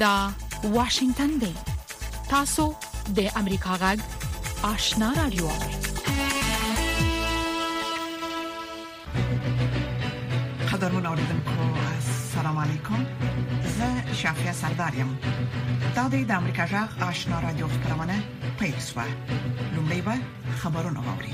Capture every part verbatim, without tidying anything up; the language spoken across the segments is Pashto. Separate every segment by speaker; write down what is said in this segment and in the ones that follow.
Speaker 1: دا واشنگتن دی. تاسو د امریکا غږ آشنا رادیو.
Speaker 2: قدرمن اوریدونکو السلام علیکم. زه شافیا سردارم. دا د امریکا غږ آشنا رادیو خبرونه پېښه. لومړی به خبرونه واوري.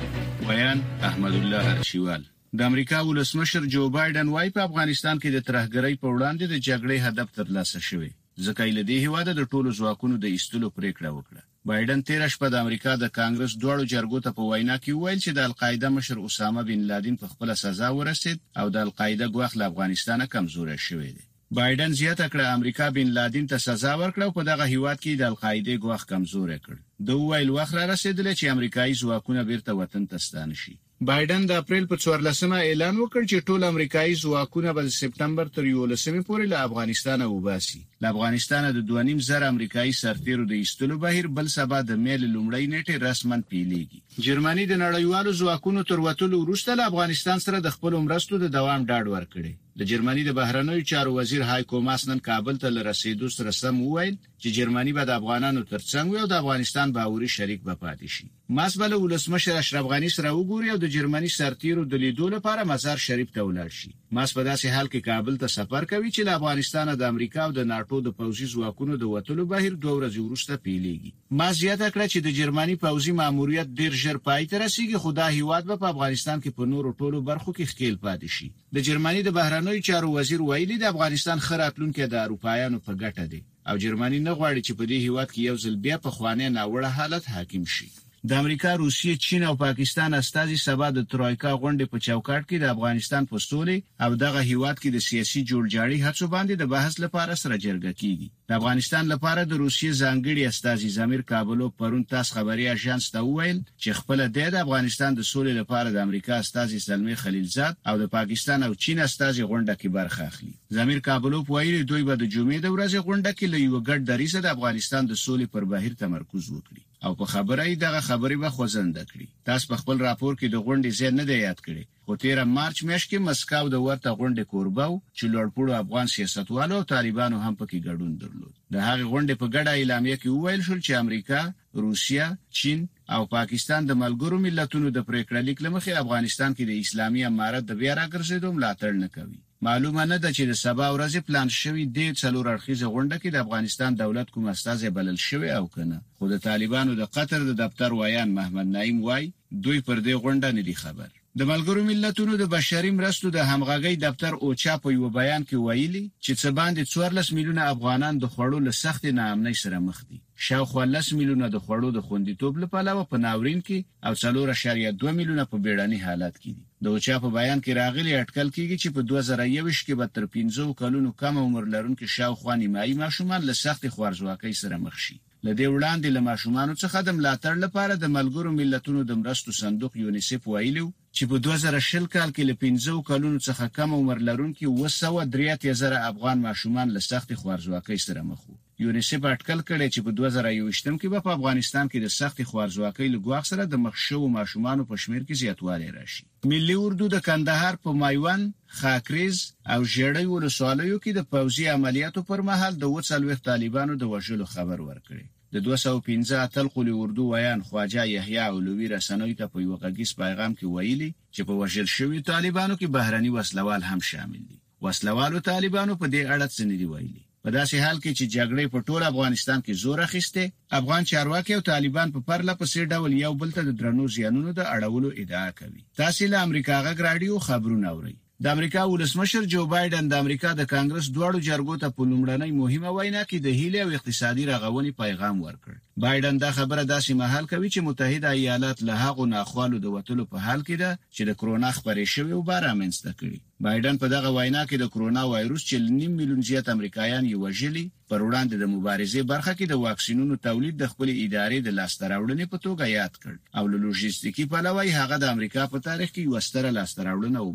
Speaker 3: ویان احمد الله شیوال. د امریکا ولسمشر جو بایدن وايي په افغانستان کې د ترهګرۍ په وړاندې د جګړې هدف ترلاسه شوی. ځکه یې لدې هیواده د ټولو ځواکونو د ایستلو پریکړه وکړه. بایدن تیر شپه د امریکا د کانګرس دوړو جرګو ته په وینا کې ویل چې د القاعده مشر اسامه بن لادن په خپل سزا ورسید او د القاعده ګواښ له افغانستان کمزورې شوې ده. بایدن زیاته کړه امریکا بن لادن ته سزا ورکړه او په دغه هیواد کې د القاعده ګواښ کمزورې کړ. د ویل وخت را رسیدل چې امریکایي ځواکونه بیرته وطن ته ستانه شي. بایدن د اپریل په څوارلسمه اعلان وکړ چې ټول امریکایي ځواکونه به د سپتمبر تر یولسمې پورې له افغانستان وباسي. له افغانستان د دوه نیم زره امریکایي سرتیرو د ایستلو بهیر بل سبا د میل لومړی نیټه رسماً پیلېږي. جرمني د نړیوالو ځواکونو تر وټولو وروسته له افغانستان سره د خپل مرستو د دوام ډاډ ورکړي. د جرمني د بهرنیو چارو وزیر هایکو ماس نن کابل ته رسیدو سره سم وویل چې جرمني به د افغانانو ترڅنګ وي او د افغانستان باوري شریک به پاتې شي. ماس بل ولسمشر اشرف غنی سره وګوري او د جرمني سرتیرو د لیدو لپاره مزار شریف ته ولاړ شي. ماس په داسې حال کې کابل ته سفر کوي چې له افغانستان د امریکا او د ناتو د پوځي ځواکونو د وټلو بهیر دوه ورځې وروسته پیلېږي. ماس زیاته کړه چې د جرمني پوځي ماموریت ډیر ژر پای ته رسیږي، خو دا هیواد به په افغانستان کې په نورو ټولو برخو کې ښکیل پاتې شي. د جرمني د بهرنیو چارو وزیر ویلي د افغانستان خراتلونکو د اروپایانو په ګټه دي او جرمني نه غواړي چې په دې هیواد کې یو ځل بیا په خوانې ناوړه حالت حاکم شي. د امریکا، روسیې، چین او پاکستان استازي سبا د ترویکا غونډې په چوکاټ کې د افغانستان په سولې او دغه هیواد کې د سیاسي جوړجاړي هڅو باندې د بحث لپاره سره جرګه کیږي. د افغانستان لپاره د روسیې ځانګړي استازي زمیر کابلو پرون تاس خبري اژانس ته وویل چې خپل د افغانستان د سولې لپاره د امریکا استازي سلمي خلیلزاد او د پاکستان او چین استازي غونډه کې برخه اخلي. زمیر کابلو ویلي دوی به د جمعې د ورځې غونډه کې له یو ګډ دریځ د افغانستان د سولې پر بهیر تمرکز وکړي او په خبره یې دغه خبرې به خوځنده کړي. تاسو په خپل راپور کې د غونډې ځای نه دی یاد کړی، خو تیر مارچ میاشت کې مسکو د ورته غونډې کوربه و چې لوړپوړو افغان سیاستوالو او طالبانو هم پکې ګډون درلود. د هغې غونډې په ګډه اعلامیه کې وویل شو چې امریکا، روسیا، چین او پاکستان د ملګرو ملتونو د پریکړه لیک لمخې افغانستان کې د اسلامي امارت د بیا راګرځېدو ملاتړ نه کوي. معلومه نه ده چې د سبا ورځې پلان شوی د څلور اړخیزه غونډه کې د افغانستان دولت کوم استازي بلل شوی او کنه، خو د طالبانو د قطر د دفتر ویان محمد نعیم وای دوی پر دې غونډه نه دي خبر. د ملګرو ملتونو د بشري مرستو د همغږي دفتر اوچا په یو بیان کې ویلي چې څه باندې څوارلس میلیونه افغانان د خوړو له سخت ناامنۍ سره مخ دي. شاوخوا لس میلیونه د خوړو د خوندیتوب لپاره په ناورین کې او څلور اعشاریه دوه میلیونه په بیړني حالت کې دي. د اوچا په بیان کې راغلي اټکل کېږي چې په دوه زره یوویشت کې به تر پنځه کلونو کم عمر لرونکو شاوخوا نیمایي ماشومان له سخت خوارځواکۍ سره مخ شي. لدې وړاندې له ماشومانو څخه د ملاتړ لپاره د ملګرو ملتونو د مرستو صندوق یونیسف ویلو چې په دوه زره شل کال کې له پنځه کلونو څخه کم عمر لرونکو اوه سوه درې اتیا زره افغان ماشومان له سخت خوارځواکۍ سره مخ وو. یونیسف اټکل کړي چې په دوه زره یوویشت کې به په افغانستان کې د سخت خوارځواکۍ له ګواښ سره د مخ شوو ماشومانو په شمیر کې زیاتوالی راشي. ملي اردو د کندهار په مایوان، خاکریز او ژړۍ ولسوالیو کې د پوځي عملیاتو پر مهال د اووه څلوېښت طالبانو د وژلو خبر ورکړي. د دوه سوه پنځه اتل قلی اردو ویان خواجه یحیی علوی رسنوي ته په یو غږیز پیغام کې ویلي چې په وژل شوي طالبانو کې بهرني وسلوال هم شامل دي. وسلوالو طالبانو په دې اړه څه نه دي ویلي. په داسې حال کې چې جګړې په ټول افغانستان کې زور اخیسته، افغان چارواکي او طالبان په پرله پسې ډول یو بل ته د درنو زیانونو د اړولو ادعا کوي. تاسو له امریکا غږ رادیو خبرونه اورئ. د امریکا ولسمشر جو بایدن د امریکا د کانګرس دوړو جرګو ته په لومړنۍ مهمه وینا کې د هیله او اقتصادي رغونې پیغام ورکړ. بایدن دا خبره داسې مهال کوي چې متحده ایالات له هغو ناخوالو د وټلو په حال کې ده چې د کرونا خبرې شوی او بار امنسته کړي. بایدن په دغه وینا کې د کرونا وایروس چې نیم میلیون زیات امریکایان یې وژلي پر وړاندې د مبارزې برخه کې د واکسینونو تولید د خپل ادارې د لاسته راوړنې په توګه یاد کړ او له لوژیستیکي پلوه هغه د امریکا په تاریخ کې یو ستره لاسته راوړنه وبلله.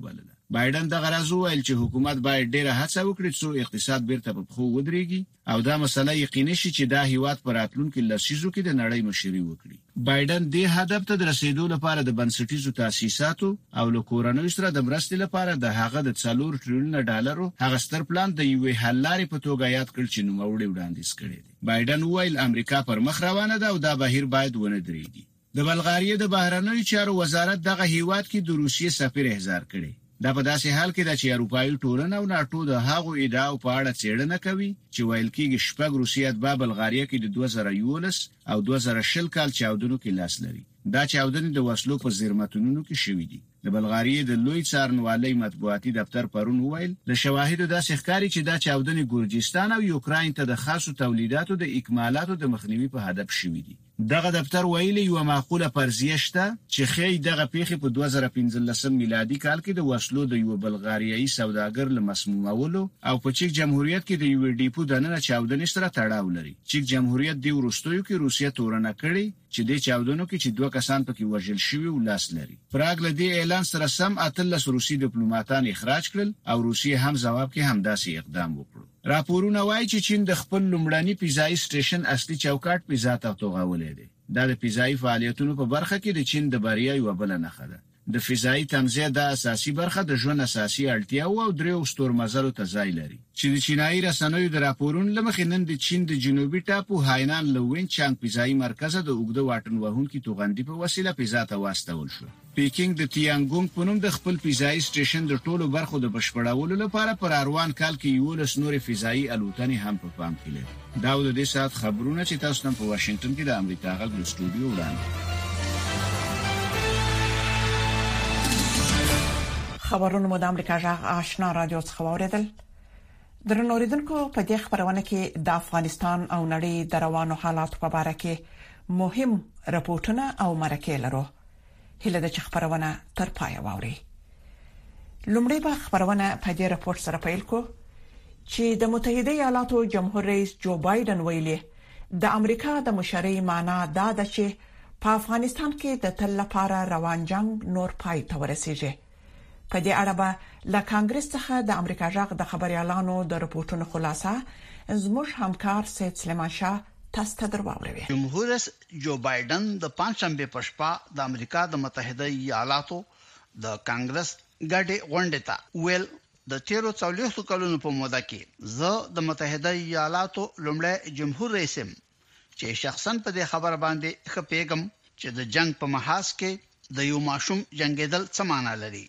Speaker 3: بایدن د غرض ویل چې حکومت باید ډیره هڅه وکړي چې اقتصاد بیرته په خو ودرېږي او دا مسله یقیني شي چې دا هیواد پر راتلونکو لسیزو کې د نړۍ مشري وکړي. بایدن د هدف ته د رسیدو لپاره د بنسټیزو تاسیساتو او له کورنۍ سره د مرستې لپاره د هغه د څلور ټریلیون ډالرو هغه ستر پلان د یوې حل لارې په توګه یاد کړ چې نوموړي وړاندیز کړی دی. بایدن ویل امریکا پر مخ روانه ده او دا بهیر باید ونه درېږي. د بلغاریې د بهرنیو چارو وزارت دغه هیواد کې د روسیې سفیر احضار کړي. دا په داسې حال کې ده چې اروپایي ټولنه او ناتو د هغو ادعاو په اړه څېړنه کوي چې ویل کېږي شپږ روسیات به بلغاریا کې د دوه زره یولس او دوه زره شل کال چاودنو کې لاس لري. دا چاودنې د وسلو په زیرمتونونو کې شوې دي. د بلغاریې د لوی څارنوالۍ مطبوعاتي دفتر پرون ویل د شواهدو داسې ښکاري چې دا چاودنې ګورجستان او یوکراین ته د خاصو تولیداتو د اکمالاتو د مخنیوي په هدف شوې دي. دغه دفتر ویلي یو معقوله فرضیه شته چې خی دغه پیښه په دوه زره پنځلسم میلادي کال کې د وسلو د یو بلغاریایي سوداګر له مسمومولو او په چیک جمهوریت کې د یو ډیپو دننه چاودنې سره تړاو لري. چیک جمهوریت د ورستیو کې روسیه تورنه کړي چې د چاودنو کې چې دوه کسان پکې وژل شوي او لاس لري. پراګ له دې اعلان سره سم اتلس روسي ډیپلوماټان اخراج کړل او روسیه هم ځواب کې همداسې اقدام وکړ. راپورونه وایي چې چین د خپل لومړني فضایي سټیشن اصلي چوکاټ په ذات او توغولې دی. دا د فضایي فعالیتونو په برخه کې د چین د بریا یو بل نه خده. د فضایي تمځای د اساسي برخه د ژوند اساسي اړتیا او درې ستورمزلو ته ځای لري چې د چینایي رسنیو د راپورونو لمخې نن د چین د جنوبي ټاپو هاینان لوین چانګ فضایي مرکز د اوګده واټن وهونکو توغندي په وسیله فضا ته واستول شو. پیکینګ د تیانګونګ په نوم د خپل فضایي سټیشن د ټولو برخو د بشپړولو لپاره پر اروان کال کې یو لس نورې فضایي الوتنې هم په پام کې لري. دا د دې سات خبرونه چې تاسو نن په واشنگټن کې د امریکا غږ استودیو وړاندې.
Speaker 2: خبرونه مو د امریکا غږ آشنا رادیو څخه واوریدل. درنو اوریدونکو په دې خبرونه کې د افغانستان او نړۍ د روانو حالاتو په اړه کې مهم راپورټونه او مرکې لرو. هله د خبرونه تر پای واوري. لومړی به خبرونه په دې راپورټ سره پیل کو چې د متحده ایالاتو جمهور رئیس جو بایدن ویلي د امریکا د مشرۍ معنا دا ده چې په افغانستان کې د تل لپاره روان جنگ نور پای ته ورسیږي. په دې اړه به له کانګرس څخه د امریکا غږ د خبريالانو د راپورټونو خلاصه زموږ همکار سید سلیمان شاه تاسو ته درواوړي.
Speaker 4: جمهور رئیس جو بایدن د پنځشنبه په شپه د امریکا د متحده ایالاتو د کانګرس ګډه غونډه ته ویل د تیرو څلوېښتو کلونو په موده کې زه د متحده ایالاتو لومړی جمهور رئیس یم چې شخصا په دې خبره باندې خپېګم چې د جنگ په محاذ کې د یو ماشوم جنگیدل څه معنی لري.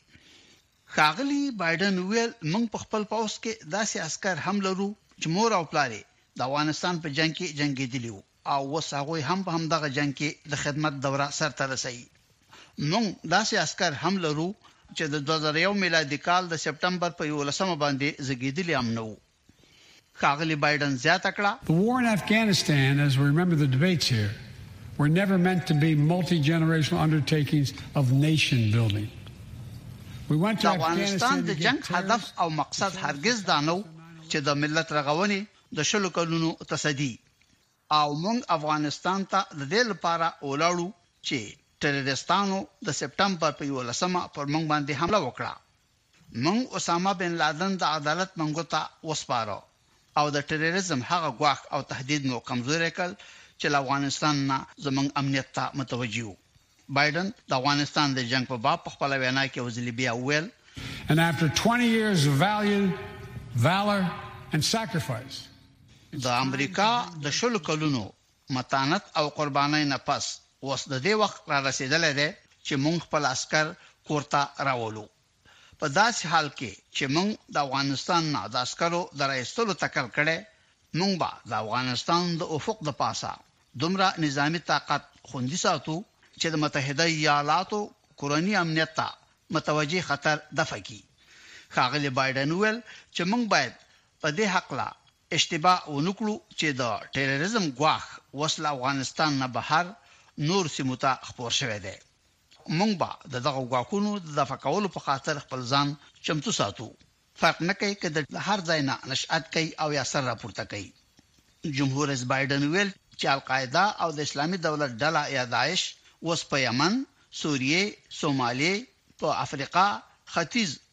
Speaker 4: ښاغلي بایدن ویل موږ په خپل پوس کې داسې عسكر هم لرو چې مور او پلارې د افغانستان په جنگ کې جنگیدلی او اوس هغه هم په همدغه جنگ کې د خدمت دوره سرته رسي. موږ داسې عسكر هم لرو چې د دوه زره یو میلادي کال د سپټمبر په یولسمه باندې زګیدلی هم نو. ښاغلي بایدن زیاته کړه
Speaker 5: The war in Afghanistan, as we remember the debates here, were never meant to be multi-generational undertakings of nation building. We went to
Speaker 4: Afghanistan د جنگ هدف او مقصد هرگز دا نو چې د ملت رغونې د شلو کلونو تصدی او موږ افغانستان ته د دې لپاره ولاړو چې ټیرریستانو د سپټمبر په یولسمه پر موږ باندې حمله وکړه. موږ اسامه بن لادن د عدالت منګو ته وسپاره او د ټیرریزم هغه غواخ او تهدید نو کمزوري کړ چې افغانستان نه زموږ امنیت ته متوجه. بایدن د افغانستان د جنگ په باب خپل وینا کې وزلی بیا ویل
Speaker 5: And after twenty years of valiant valor and sacrifice
Speaker 4: د امریکا د شلو کلونو متانت او قربانۍ نه پس اوس د دې وخت را رسیدلې ده چې موږ خپل عسكر کوړه راولو. په داسې حال کې چې موږ د افغانستان نه د عسکرو درایستلو تکل کړي موږ به د افغانستان د افق د پاسه دومره نظامی طاقت خوندي ساتو چې د متحده ایالاتو کورنی امنیت ته متوجي خطر دفع کی. ښاغلي بایدن ویل چې موږ باید په دې حق لا اشتباه ونکړو چې د ټیرریزم غواخ وسله افغانستان نه بهر نور سیمو ته خپور شوی دی. موږ به د دغه غواخونو د دفع کولو په خاطر خپل ځان چمتو ساتو. فرق نه کوي چې د هر ځای نه نشأت کوي او یا سر راپورته کوي. جمهور رئیس بایدن ویل چې القاعده او د اسلامي دولت ډله یا داعش اوس په یمن، سوریه، سومالیه، په افریقا، ختیځ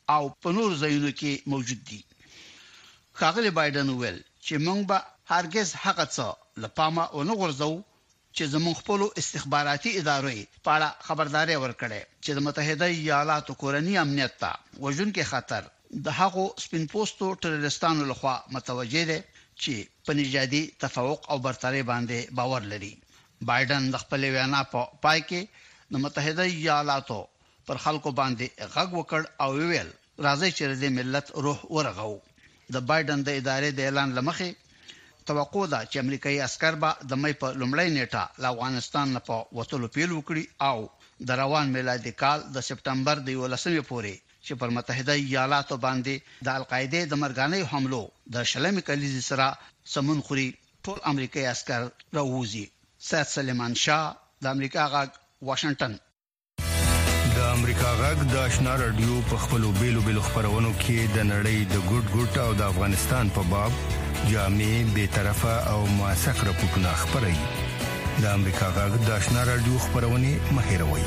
Speaker 4: او په نور ځایونو کې موجود دي. ښاغلي بایدن ویل چې موږ به هرگز هغه څه لپامه ونه غورځو چې زموږ خپل استخباراتي ادارې په اړه خبرداري ورکړي چې د متحده ایالاتو کورنی امنیت ته وژونکي خطر د هغو سپین پوستو ټرورستانو لخوا متوجه دي چې په نژادي تفوق او برتري باندې باور لري. بایدن د خپل وینا په پای کې د متحده ایالاتو پر خلکو باندې غږ وکړ او ویل راځي چې د ملت روح ورغو. د بایدن د ادارې د اعلان لمخې توقع ده چې امریکایي عسكر به د مې په لومړۍ نیټه له افغانستان نه په وټولو پیل وکړي او د روان میلادي کال د سپټمبر د یولسمې پورې چې پر متحده ایالاتو باندې د القاعده د مرګاني حملو د شلمې کلیزې سره سمون خوري ټول امریکایي عسكر راوځي. سید سلیمان شاه د امریکا غږ واشنگټن.
Speaker 6: د امریکا غږ د آشنا رادیو په خپلو بیلو بیلو خبرونو کې د نړۍ د ګډ ګډ او د افغانستان په باب جامع به طرفه او موثق راپورټونه خبري. د امریکا غږ د آشنا رادیو خبرونه مهیروي.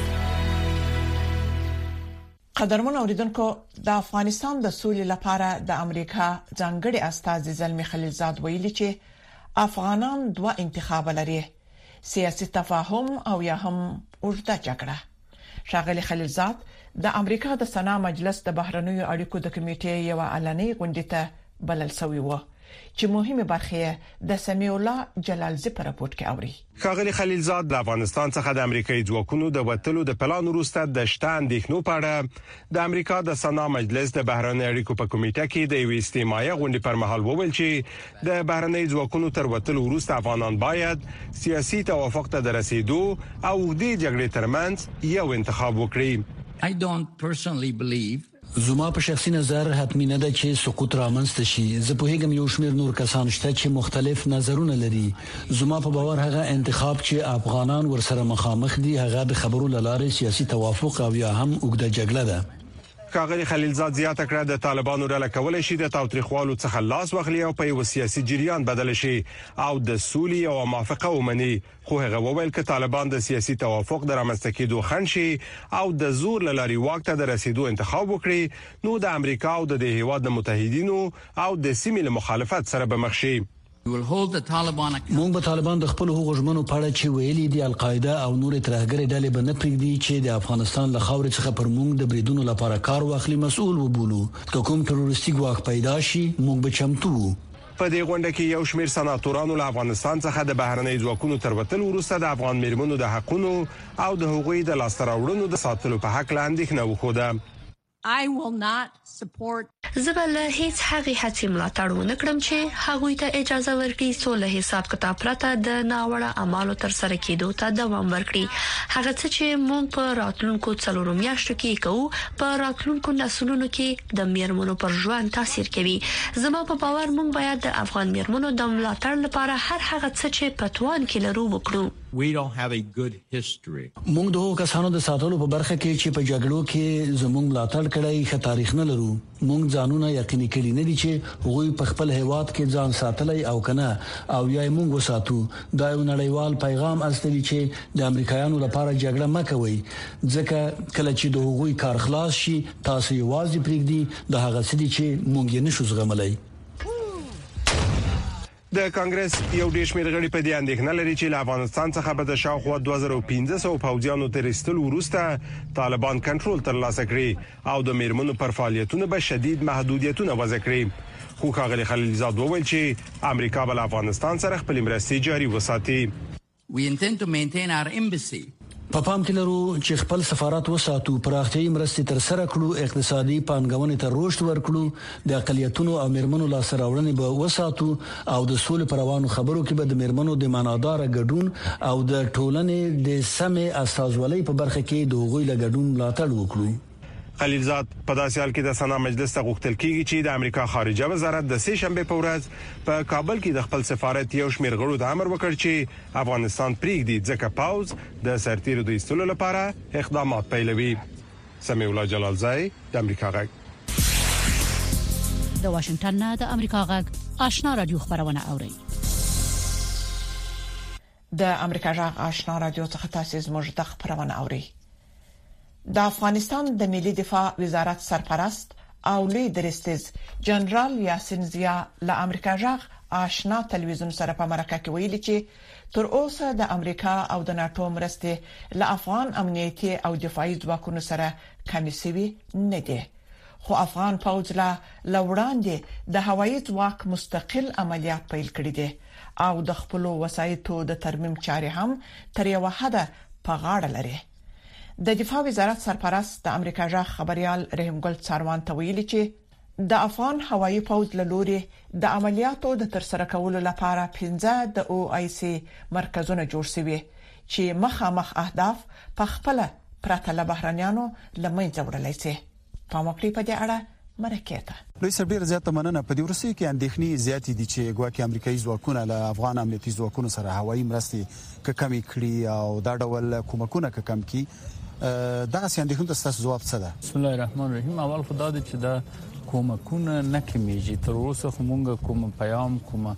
Speaker 2: قدرمن اوریدونکو، د افغانستان د سولې لپاره د امریکا ځانګړي استازي زلمی خلیلزاد ویلي چې افغانان دوه انتخاب لري: سیاسي تفاهم او یا هم اوږده جګړه. ښاغلي خلیلزاد د امریکا د سنا مجلس د بهرنیو اړیکو د کمیټې یو اعلاني غونډه ته بلل شوی و چې مهمه برخه د سمیع الله جلالزی په راپورټ کې اوري.
Speaker 7: ښاغلي خلیلزاد د افغانستان څخه د امریکایي ځواکونو د وټلو د پلان وروسته د شته اندېښنو په اړه د امریکا د سنا مجلس د بهرنیو اړیکو په کمیټه کې د یو استماعي غونډې پر مهال وویل چې د بهرنیو ځواکونو تر وټلو وروسته افغانان باید سیاسي توافق ته رسیدو او د جګړې ترمنځ یو انتخاب وکړي.
Speaker 8: I don't personally believe
Speaker 9: زما په شخصي نظر حتمی نه ده چې سقوط رامنځته شي. زه په هیګم یو شمېر نور کسان شته چې مختلف نظرونه لري. زما په باور هغه انتخاب چې افغانان ورسره مخامخ دي هغه د خبرو لاره سیاسي توافق او یا هم اوږده جګړه ده.
Speaker 7: ښاغلي خلیلزاد زیاته کړه د طالبانو ډله کولای شي د تاوتریخوالو څخه لاس واخلي او په یو سیاسي جریان بدل شي او د سولې او موافقه ومني. خو هغه وویل چې طالبان د سیاسي توافق د رامنځته کېدو خنشي او د زور لاري واک ته د رسیدو انتخاب وکړي نو د امریکا او د هیواد د متحدینو او د سیمې مخالفت سره به مخ شي.
Speaker 9: مونږ به طالبان د خپل حقوقو ژمنو په اړه چې ویلي دي القاعده او نور ترهګري ډلې به نه پرېږدي چې د افغانستان له خاورې څخه پر مونږ د بریدونو لپاره کار واخلي مسؤل وبولو. که کوم تروریستي ګواښ پیدا شي مونږ به چمتو وو.
Speaker 7: په دې غونډه کې یو شمېر سناتورانو له افغانستان څخه د بهرنیو ځواکونو تر وټل وروسته د افغان میرمنو د حقوقو او د حقوقي د لاسته راوړنو د ساتلو په حق لاندې نه وخوده.
Speaker 10: I will not support
Speaker 11: زبل هیڅ هغه هڅې ملاتړ ونه کړم چې هغوی ته اجازه ورکړي سول حساب کتاب پرته د ناوړه اعمالو تر سره کېدو ته دوام ورکړي. هغه څه چې موږ په راتلونکو څلورو میاشتو کې کوو په راتلونکو نسلونو کې د میرمنو پر ژوند تاثیر کوي. زما په باور موږ باید د افغان میرمنو د ملاتړ لپاره هر هغه څه چې په توان کې لرو وکړو.
Speaker 8: We don't have a good history.
Speaker 9: موږ د کسانو د ساتلو په برخه کې چې په جګړو کې زموږ ملاتړ کړی ښه تاریخ نه لرو. موږ ځانونه یقیني کړی نه دي چې هغوی په خپل هیواد کې ځان ساتلای او کنه او یا موږ وساتو. دا یو نړیوال پیغام استوي چې د امریکایانو لپاره جګړه مکوئ ځکه کله چې د هغوی کار خلاص شي تاسو یوازې پرېږدي د هغه څه چې موږ یې نشو زغملای.
Speaker 7: د کانګرس یو ډیر شمېر غړي په دې اندېښنه لري چې له افغانستان څخه به د شاوخوا دوه زره پنځه سوه پوځیانو تر ایستلو وروسته طالبان کنټرول ترلاسه کړي او د میرمنو پر فعالیتونو به شدید محدودیتونه وضع کړي. خو ښاغلي خلیلزاد وویل چې امریکا به له افغانستان سره خپل مرستې جاري وساتي.
Speaker 8: We intend to maintain our embassy.
Speaker 9: په پام کې لرو چې خپل سفارت وساتو، پراختیايي مرستې تر سره کړو، اقتصادي پانګونې ته رشد ورکړو، د اقلیتونو او میرمنو لاسته راوړنې به وساتو او د سولې پر روانو خبرو کې به د میرمنو د معنادار ګډون او د ټولنې د سمې استازولۍ په برخه کې د غوښتل ګډون ملاتړ وکړو.
Speaker 7: خلیلزاد په داسې حال کې د سنا مجلس ته غوښتل کیږي چې د امریکا خارجه وزارت د سه شنبه په ورځ په کابل کې د خپل سفارت یو شمېر غړو د امر وکړ چې افغانستان پریږدي ځکه پاوز د سرتیرو د ایستلو لپاره اقدامات پیلوي. سمیع الله جلالزی د امریکا غږ.
Speaker 1: د واشنگټن نه د امریکا غږ آشنا رادیو خبرونه اوري.
Speaker 2: د امریکا غږ آشنا رادیو څخه تاسو زموږ د خبرونه اوري. د افغانستان د ملي دفاع وزارت سرپرست او لوی درستیز جنرال یاسین زیا له امریکا جغ آشنا تلویزیون سره په مرکه کې ویلي چې تر اوسه د امریکا او د ناتو مرستې له افغان امنیتي او دفاعي ځواکونو سره کمې شوي نه دي، خو افغان پوځ لا لوړاندې د هوایي ځواک مستقل عملیات پیل کړي دي او د خپل وسایطو د ترمیم چارې هم تر یو حده په غاړه لري. د دفاع وزارت سرپرست د امریکا جغ خبريال رحیم ګل څاروان ته ویلي چې د افغان هوایي پوځ له لوري د عملیاتو د ترسره کولو لپاره پنځه د او آی سی مرکزونه جوړ شوي چې مخامخ اهداف په خپل پرته له بهرانيانو لمنځه وړلای شي. په موقع په دې اړه مرکه
Speaker 12: لوی سبډیر زیاته مننه. په دې ورسې کې اندېښنې زیاتې دي چې ګواکې امریکایي ځواکونه له افغان امنیتي ځواکونو سره هوایي مرستې کمې کړي او دا ډول کومکونه کم کړي. دا اندېښنې ته تاسو جواب څه ده؟
Speaker 13: بسم الله الرحمن الرحیم. اول خدای دې چې دا کومکونه نه کمیږي. تر اوسه خو مونږ کوم پیغام کوم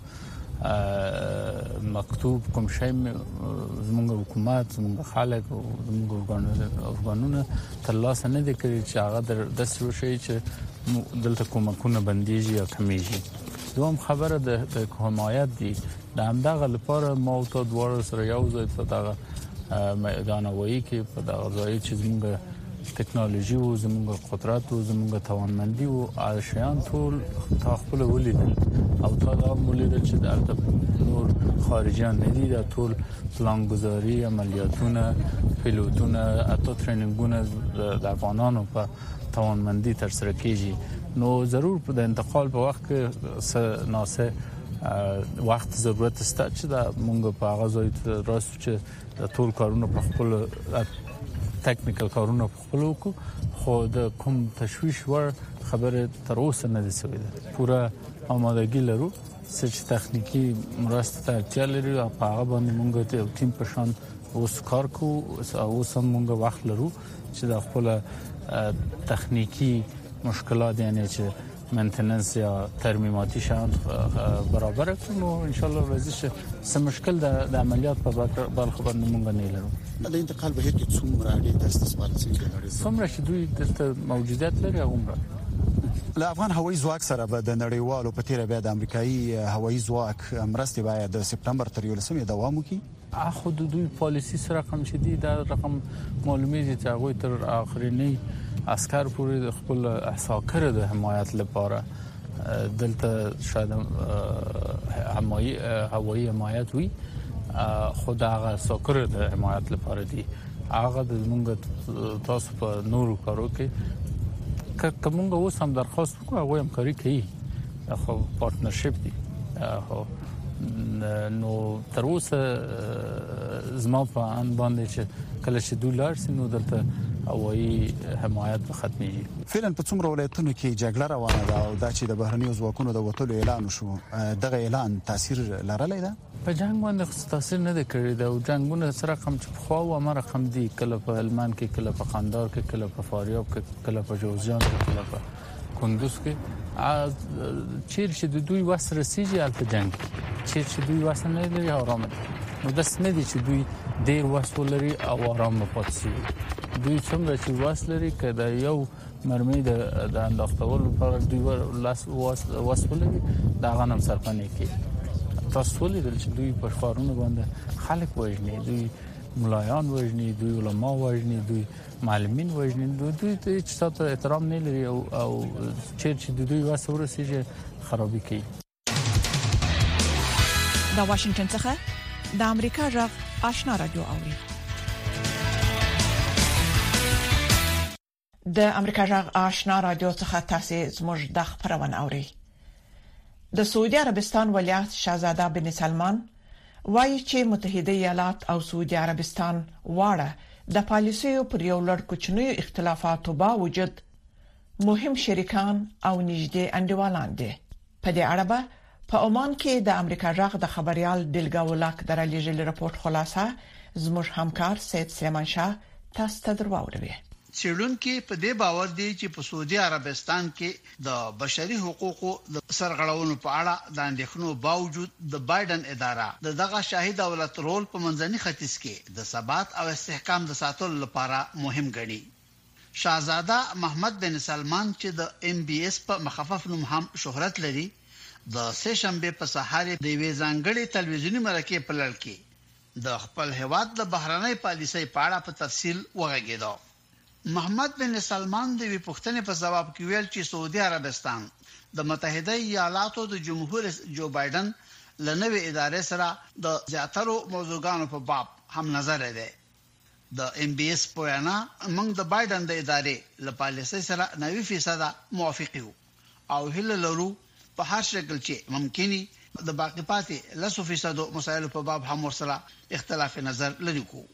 Speaker 13: مکتوب کوم شی زموږ حکومت زموږ خلک او زموږ افغانونه تر لاسه نه دي کړی چې هغه د څه شي چې دلته کومکونه بنديږي یا کمیږي. دوم خبره د حمایت دي د همدغه لپاره ما او ته دوه سره یو ځای په دغه میدان وایي کې په دغه ځای چې زموږ ټکنالوژي او زموږ قدرت او زموږ توانمندي او اشیان ټول خپل ولیدل او تا دا ولیدل چې د نور خارجيان نه دي، د ټول پلانګذاري عملیاتونه پیلوټونه اته ټریننګونه د افغانانو په توانمندي تر سره کیږي. نو ضرور په د انتقال په وخت کې ناسه وخت ضرورت است چې د مونږ په هغه ځای راست چې د ټول کارونه په خپل تکنیکل کارونه په خپل وکړو، خو د کوم تشویش ور خبره تر اوسه نه ده سوې ده. پوره آمادګي لرو چې تخنیکی مرسته ته اړتیا لري او په هغه باندې مونږ ته ټیم په شان اوس کار کوو او اوس هم مونږ وخت لرو چې د خپل تخنیکی مشکلات یعنی چې مینتیننس یا ترمیماتی شان برابر کړو. ان شاء الله راځي چې مشکل د عملیات په بل خبر نه مونږ نه لرو.
Speaker 12: د انتقال بهیر کې څومره اړین د استثمار څخه
Speaker 13: څومره چې دوی د موجودیت لري عمره
Speaker 12: له افغان هوایي ځواک سره به د نړیوالو په تیر بیا د امریکایي هوایي ځواک مرستې باید د سپتمبر تر یولسمې دوام وکړي.
Speaker 13: اخو د دوی پالیسی سره کوم چې دي دا رقم معلومات چې هغه تر اخرینی عسكر پورې خپل احساکر د حمایت لپاره دلته شاید هوایي هوایي حمایت وي، خو دا هغه احساکر د حمایت لپاره دي. هغه د موږ تاسو په نورو کارو کې کومه اوس هم درخواست وکړو هغه هم کاری کوي، خو پارتنرشپ دي. خو نو تر اوسه زما په ان باندې چې کله چې دولار سينو دلته هوایي حمایت به ختمي.
Speaker 12: فعلا په څومره ولایتونو کې جګړه روانه ده او دا چې د بهرنیو ځواکونو د وټولو اعلان شو، دغه اعلان تاثیر لرلی ده؟
Speaker 13: په جنگ باندې تاثیر نه دی کړی دا او جنگونه سره کوم چې خو او امر رقم دي، کله په هلمند کې، کله په قندهار کې، کله په فاریاب کې، کله په جوزجان کې، کله په کندوز کې. چیر چې د دوی وسره سيږي البته جنگ چیر چې دوی وسره نه لري آرام دي. نو د سمې دي چې دوی ډیر وسو لري او آرام پاتې. دوی څنګه چې وسو لري کله یو مرمۍ د د انداختول لپاره دوی لاس وسو لري دا غنم سرپنه کې تاسو ولې چې دوی په ښارونو باندې خلک وژني، دوی ملایان وژني، دوی علما وژني، دوی معلمین وژني، دوی ته هیڅ احترام نه لري او او چې د دوی واسه ورسېږي خرابې کوي.
Speaker 2: د واشنگټن څخه د امریکا غږ آشنا رادیو اوري. د امریکا غږ آشنا رادیو څخه تاسو زموږ د خبرونه اوري. د سعودي عربستان ولیعهد شاهزاده بن سلمان وایي چې متحده ایالات او سعودي عربستان واړه د پالیسیو پر یو لړ کوچنیو اختلافاتو باوجود مهم شریکان او نږدې انډیوالان دي. په دې اړه به په عمان کې د امریکا غږ د خبريال دلګا ولاک درلېږل راپورټ خلاصه زموږ همکار سید سلیمان شاه تاسو ته دروړوي.
Speaker 4: څېړونکو په دې باور دي چې په سعودي عربستان کې د بشري حقوقو د سرغړونو په اړه د اندېښنو باوجود د بایدن اداره د دغه شاهي دولت رول په منځني ختیځ کې د ثبات او استحکام د ساتلو لپاره مهم ګڼي. شاهزاده محمد بن سلمان چې د ام بي اس په مخفف نوم هم شهرت لري د سه شنبه په سهار د وی ځانګړي تلویزیونی مرکه په لړ کې د خپل هواد د بهرنۍ پالیسۍ په اړه په تفصیل وغږیدو. محمد بن سلمان د وی پښتنې په جواب کې ویل چې سعودي عربستان د متحده ایالاتو د جمهور جو بایدن لنوې ادارې سره د زیاترو موضوعاتو په باب هم نظر لري. د ام بي اس پویانا موږ د بایدن د ادارې له پالیسۍ سره نوي فیصد موافق یو او هله لرو په هر شکل چې ممکني د باقی پاتې لسو فیصد مسایلو په باب هم ورسره اختلاف نظر لري کو.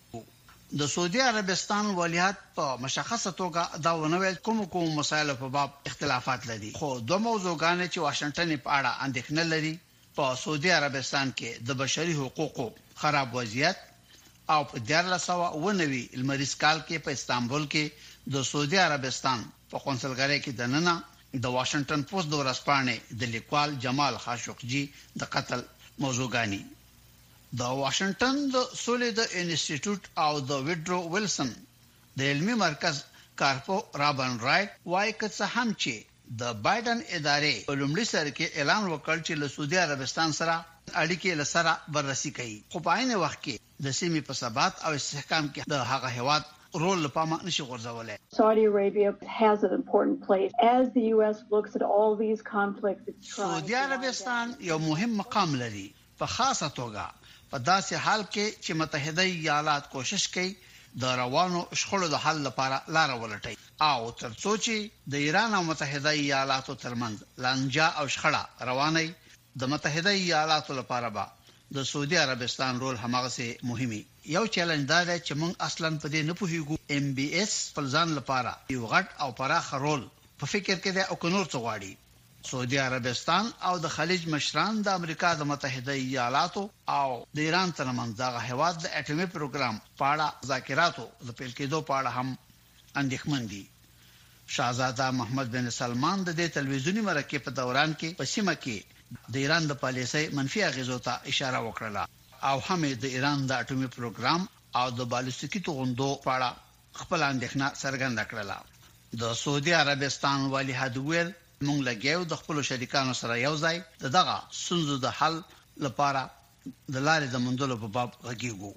Speaker 4: د سعودي عربستان ولیعهد په مشخصه توګه دا ونویل کوم کوم مسایلو په باب اختلافات لري، خو دوه موضوعګان چې واشنگټن په اړه اندېښنه لري په سعودي عربستان کې د بشري حقوقو خراب وضعیت او په دیارلس سوه اوه نوي المریز کال کې په استانبول کې د سعودي عربستان په قونسلګرۍ کې دننه د واشنگټن پوسټ د ورځپاڼې د لیکوال جمال خاشقجي د قتل موضوعګانی. د واشنگټن د سولې د انسټیټیوټ او د ویډرو ویلسن د علمي مرکز کارپو رابن رایټ وايي چې هم چې د بایدن ادارې په لومړي سر کې اعلان وکړ چې له سعودي عربستان سره اړیکې لسره بررسي کوي، خو په عین وخت کې د سیمې په ثبات او استحکام کې د هغه هواد رول لپاره نشي غورځولای.
Speaker 14: Saudi Arabia has an important place as the U S looks at all these conflicts.
Speaker 4: سعودي عربستان یو مهم مقام لري په خاصه توګه په داسې حال کې چې متحده ایالات کوشش کوي د روانو شخړو د حل لپاره لار ولټي او ترڅو چې د ایران او متحده ایالاتو ترمنځ لانجه او شخړه روانه د متحده ایالاتو لپاره به د سعودي عربستان رول همغه سي مهمي. یو چیلنج دا دی چې موږ اصلا په دې نه پوهیږو ام بي اس په ځان لپاره یو غټ او پراخ رول په فکر کې دی او کنور څه غواړي. سعودي عربستان او د خلیج مشران د امریکا د متحده ایالاتو او د ایران ترمنځ د هواد د اټومي پروګرام په اړه ذکراتو د پیل کېدو په اړه هم اندېښمن دي. شاهزاده محمد بن سلمان د دې تلویزیونی مرکه په دوران کې په سیمه کې د ایران د پالیسۍ منفي اغیزو ته اشاره وکړه او هم د ایران د اټومي پروګرام او د بالستیکي توغندو په اړه خپل اندېښنه څرګنده کړه. د سعودي عربستان ولیعهد ویل موږ لګیو د خپل شریکانو سره یو ځای دغه ستونزو د حل لپاره د لارې د موندلو په باب غږیږو.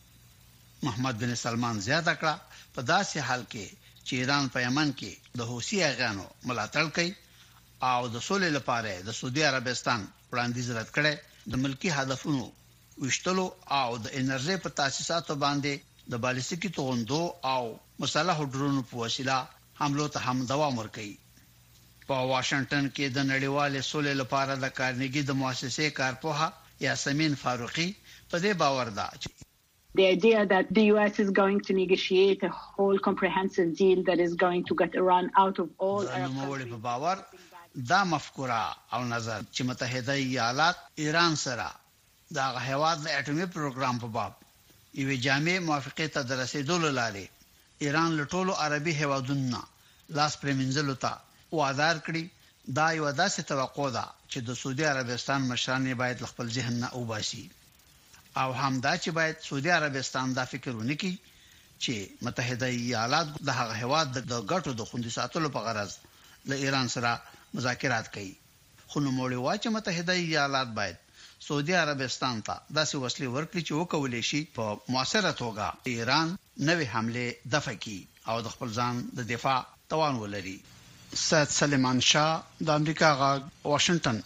Speaker 4: محمد بن سلمان زیاته کړه په داسې حال کې چې ایران په یمن کې د حوثي اغانو ملاتړ کوي او د سولې لپاره د سعودي عربستان وړاندیز رد کړي د ملکی هدفونو وشتلو او د انرژي په تاسیساتو باندې د بالستیکي توغندو او مسلح ډرون په وسیله حملو ته هم دوام ورکړي. په واشنگټن کې د نړیوال سولې لپاره د کارنګي د مؤسسې کارپوها یاسمین فاروقي په دې باور ده چې
Speaker 14: the idea that the U S is going to negotiate a whole comprehensive deal that is going to get Iran out of all Arab countries.
Speaker 4: دا مفکوره او نظر چې متحده ایالات ایران سره دا هواد د اټومي پروګرام په باب یو جامع موافقه ته د رسیدلو لاري ایران له ټولو عربي هوادونو لاس پرمنځلو ته وادار کړی، دا یو داسې توقع ده چې د سعودي عربستان مشران باید خپل ذهن نه وباسي او هم دا چې باید سعودي عربستان دا فکر ونکړي چې متحده ایالات د هغه هواد د ګټو د خوندي ساتلو په غرض له ایران سره مذاکرات کوي. خو نو موږ وایو چې متحده ایالات باید سعودي عربستان ته داسې وسلې ورکړي چې وکولې شي په موثره توګه ایران نوې حمله دفع کړي او د خپل ځان د دفاع توان ولري. سید سلیمان شاه د امریکا غږ واشنگټن.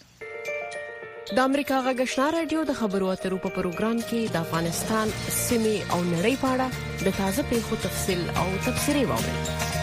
Speaker 15: د امریکا غږ آشنا رادیو د خبرو اترو په پروګرام کې د افغانستان سیمې او نړۍ په اړه د تازه پیښو تفصیل او تبصرې واورئ.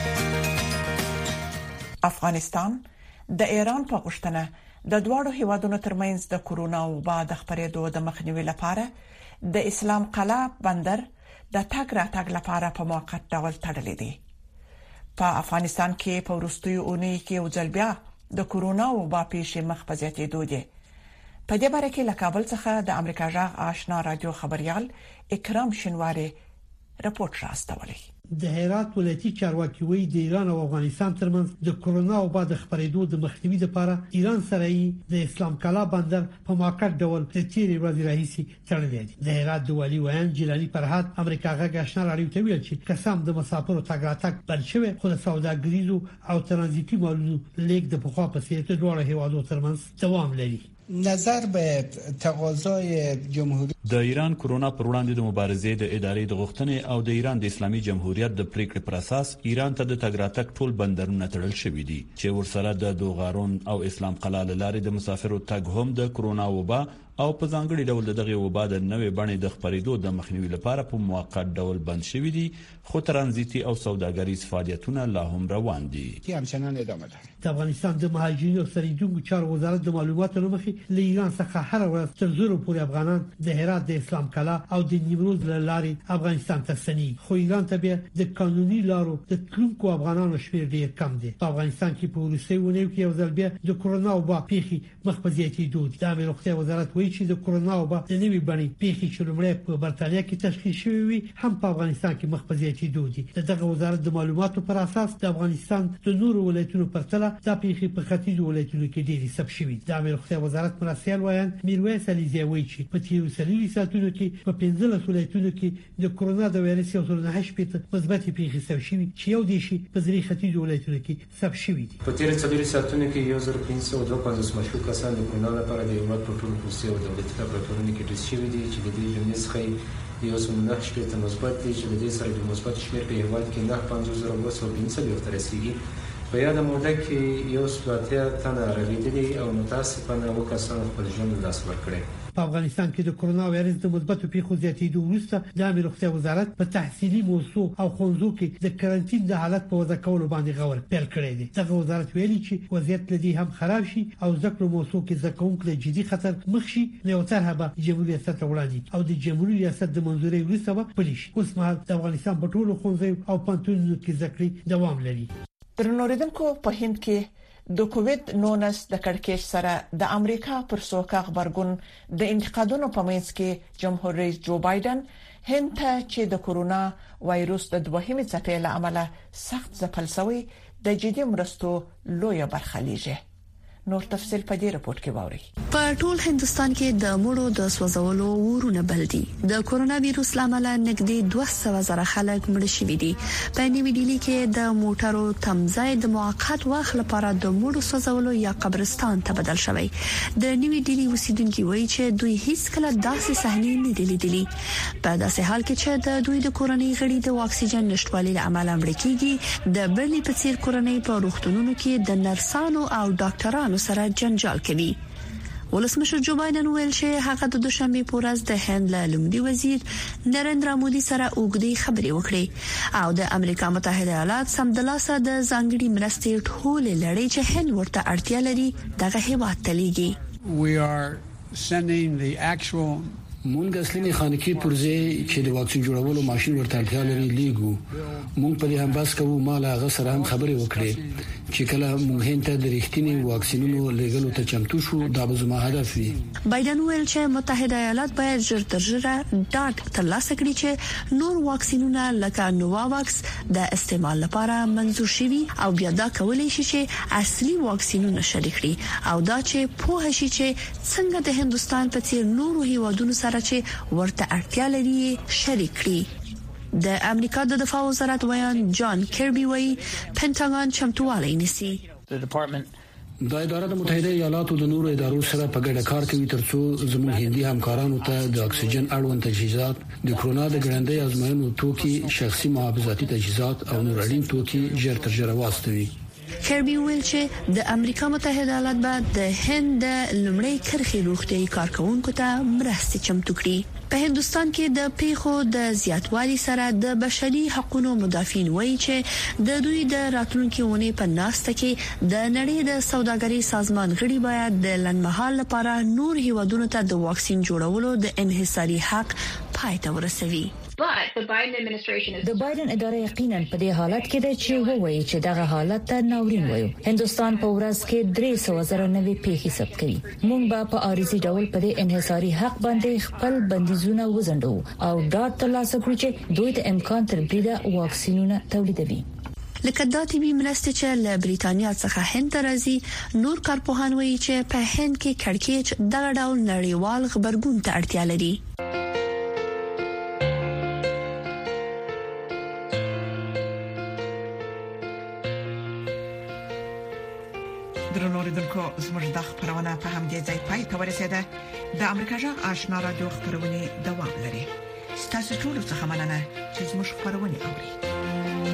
Speaker 2: افغانستان د ایران په غوښتنه د دوه هیوادونو ترمنځ د کورونا وبا د خپرېدو د مخنیوي لپاره د اسلام قلعه بندر د تګ راتګ لپاره په موقت ډول تړلې دي. په افغانستان کې په وروستیو اونۍ کې یو ځل بیا د کورونا وبا پیښې مخ په زیاتېدو دي. په دې باره کې له کابل څخه د امریکا غږ آشنا رادیو خبريال اکرام شینواری رپورټ راستولی.
Speaker 16: د هرات ولایتي چارواکي وایي د ایران او افغانستان ترمنځ د کورونا او بعد خبرېدو د مخنیوي لپاره ایران سره د اسلام کلا بندر په موقت ډول د تیری ورځې راهیسي تړلې دي. د هرات د والي ویان جیلانی فرهاد امریکا غږ آشنا راډیو ته ویل چې قسم د مسافرو تګ راتګ بند شوی، خو د سوداګریزو او ترانزیتي مالونو لیک د پخوا په څیر د دوه هیوادو ترمنځ دوام لري.
Speaker 17: نظر به تقاضای جمهوریت
Speaker 18: د ایران کورونا پر وړاندې د مبارزې د ادارې د غوښتنې او د ایران د اسلامي جمهوریت د پریکړې پر اساس ایران ته د تګ راتګ ټول بندرونه تړل شوي دي چې ورسره د دوغارون او اسلام قلعه لارې د مسافرو تګ هم د کورونا وبا او په ځانګړي ډول د دغه وبا د نوې بڼې د خپرېدو د مخنیوي لپاره په موقت ډول بند شوي دي، خو ترانزیتي او سوداګریز فعالیتونه لا هم روان دي.
Speaker 17: همچنان ادامه لري.
Speaker 16: د افغانستان د مهاجرینو او سرحدي چارو وزارت د معلوماتو لمخې له ایران څخه هر ورځ تر زرو پورې افغانان د هرات د اسلام کلا او د نیمروز له لارې افغانستان ته ستني، خو ایران ته بیا د قانوني لارو د تلونکو افغانانو شمېر ډېر کم دی. په افغانستان کې په وروستي ونیو کې یو ځل بیا د کورونا وبا پیښې مخ په زیاتېدو دي. د امیر روغتیا وزارت وایي چې د کورونا وبا د نوې بڼې پیښې چې لومړی په برتانیا کې تشخیص شوې وي هم په افغانستان کې مخ په زیاتېدو دي. دغه وزارت د معلوماتو پر اساس د افغانستان د نورو ولایتونو پرتله د پیښې په ختیځو ولایتونو کې ډېرې ثبت شوې. د امیر روغتیا وزارت مرستیال ویان میرویس علیزی وایي چې په تیرو څلورو ساعتونو کې په پنځلس ولایتونو کې د کورونا د وایرس یو سل نه شپږ مثبت پیښې ثبت شوې چې یو دیشي په درې ختیځو ولایتونو کې ثبت شوې دي.
Speaker 19: په تیرو څلورو ساعتونو کې یو زر پنځه سوه دوه پنځوس مشکوک کسان د کورونا لپاره د هیواد په ټولو پولیسي او دولتي لابراتوارونو کې ټیسټ شوي دي چې د دې جملې څخه یو سل نه شپږ مثبت دي چې د دې سره د مثبت شمېر په هیواد کې نه پنځوس زره دوه سوه پنځه څلوېښت ته رسیږي. په یاده موده کې یو سل اتیا تنه رغېدلي او متاسفانه اووه کسان خپل ژوند له لاسه ورکړی.
Speaker 16: په افغانستان کې د کورونا وایرس د مثبتو پیښو زیاتېدو وروسته د امیر روغتیا وزارت په تحصیلي موضوع او ښوونځو کې د کرنټین د حالت په وضع کولو باندې غور پیل کړی دی. دغه وزارت ویلي چې وضعیت لدی هم خراب شي او ذکر موضوع کې زکونکو له جدي خطر مخ شي نو طرحه به جمهوریت ریاست وړاندې او د جمهوریت ریاست د منځوري وروسته به پلی شي. اوس مهال د افغانستان په ټولو ښوونځیو او پوهنتونونو کې ذکر دوام لري.
Speaker 2: درنوریدونکو په هند کې د کووید نولس د کڑکېچ سره د امریکا پر سوکا خبرګون د انتقادونو په منځ کې جمهور رئیس جو بایدن هند ته چې د کورونا وایروس د دوهمې څپې له امله سخت ځپل شوی د جدي مرستو لویه برخه لري. نور تفصيل په دې رپورت کې ووري.
Speaker 11: په ټول هندستان کې د مړو د سوځولو ورونه بل دي. د کورونا وایروس لامل نږدې دوه سوه زره خلک مړ شوي دي. په نیوی ډیلی کې د موټرو تمځای د موقت وخت لپاره د مړو سوځولو یا قبرستان ته بدل شوی. د نیوی ډیلی اوسیدونکو وایي چې دوی هیڅ کله داسې صحنې نه دي لیدلي. په داسې حال کې چې د دوی د کورنۍ غړي د اکسیجن نشټوالي له امله مړ کیږي، د برلی په څیر کورنۍ په روغتونونو کې د نرسانو او ډاکټرانو سره جنجال کوي. ولسمشر جو بایدن ویل چې هغه د دوشنبه په ورځ د هند له لومړي وزیر نریندرا مودي سره اوږدې خبرې وکړې او د امریکا متحده ایالات سمدلاسه د ځانګړي مرستې ټولې لړۍ چې هند ورته اړتیا لري دغه هیواد ته لیږي.
Speaker 5: We are sending the actual
Speaker 9: مونږ اصلي خانقي پرځې چې د واکسین جوړولو ماشين ورته اړتیا لري لیګو. مونږ په دې هم بس کوو مال هغه سره هم خبرې وکړې چې کله مونږ هند ته د ریښتینی واکسینونو لګلو ته چمتو شو دا به زموږ هدف وي.
Speaker 11: بایدن ویل چې متحده ایالات باید ژر تر ژره ډاډ ترلاسه کړي چې نور واکسینونه لکه نوواوکس د استعمال لپاره منظور شوي او بیا دا کولای شي چې اصلي واکسینونه شریک کړي او دا چې په هشي چې څنګه د هندستان په څیر نورو هیوادونو سره چې ورته اړتیا لري شریک کړي. د امریکا د دفاع وزارت ویان جان کربي وایي پینټاګون چمتووالی نیسي.
Speaker 9: د اداره د متحده ایالاتو د نورو ادارو سره په ګډه کار کوي ترڅو زموږ هندي همکارانو ته د اکسیجن اړوند تجهیزات، د کرونا د ګړندۍ ازموینو توکي، شخصي محافظتي تجهیزات او نور اړین توکي ژر تر ژره واستوي.
Speaker 11: کربي ویل چې د امریکا متحده ایالات به د هند لومړی کرخي روغتيایي کارکونکو ته مرستې چمتو کړي. په هندستان کې د پیښو د زیاتوالي سره د بشري حقوقو مدافعین وایي چې د دوی د راتلونکي ونې په ناسته کې د نړۍ د سوداګرۍ سازمان غړي باید د لنډمهال لپاره نور هیوادونو ته د واکسین جوړولو د انحصاري حق پای ته ورسوي.
Speaker 20: د بایدن اداره یقینا په دې حالت کې ده چې وایي چې دغه حالت ته ناورین وایو. هندستان په ورځ کې درې سوه زره نوي پیښې ثبت کړي. موږ به په عارضي ډول په دې انحصاري حق باندې خپل بندیزونه وزندو او ډاټ ترلاسه کړو چې دوی د امکان تر بریده واکسینونه تولیدوي.
Speaker 11: لکه د طبي مرستې چې له بریټانیا څخه هند ته راځي، نور کارپوهان وایي چې په هند کې کړکېچ دغه ډول نړیوال خبرګون ته اړتیا لري.
Speaker 2: درنو اوریدونکو، زموږ د خبرونه په همدې ځای پای ته ورسیده. د امریکا جغ آشنا رادیو خبرونه دوام لري. ستاسو ټول څه مننه چې زموږ خبرونه اوري.